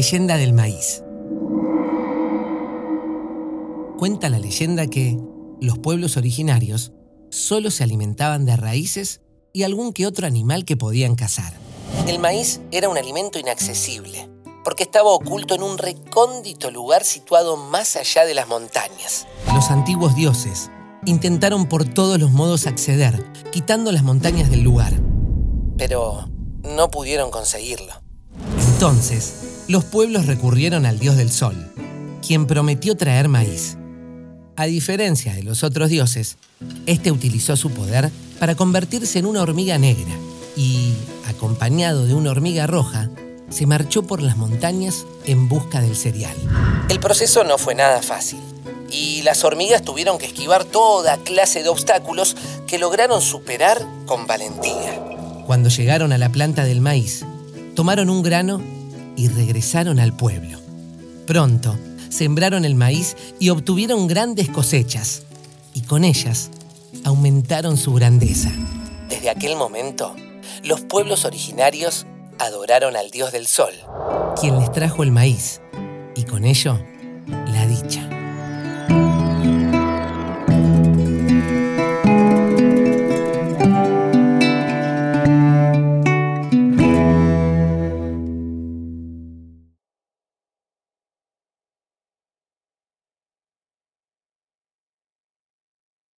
leyenda del maíz. Cuenta la leyenda que los pueblos originarios solo se alimentaban de raíces y algún que otro animal que podían cazar. El maíz era un alimento inaccesible, porque estaba oculto en un recóndito lugar situado más allá de las montañas. Los antiguos dioses intentaron por todos los modos acceder, quitando las montañas del lugar, pero no pudieron conseguirlo. Entonces, los pueblos recurrieron al dios del sol, quien prometió traer maíz. A diferencia de los otros dioses, este utilizó su poder para convertirse en una hormiga negra y, acompañado de una hormiga roja, se marchó por las montañas en busca del cereal. El proceso no fue nada fácil y las hormigas tuvieron que esquivar toda clase de obstáculos que lograron superar con valentía. Cuando llegaron a la planta del maíz, tomaron un grano y regresaron al pueblo. Pronto, sembraron el maíz y obtuvieron grandes cosechas, y con ellas aumentaron su grandeza. Desde aquel momento, los pueblos originarios adoraron al dios del sol, quien les trajo el maíz, y con ello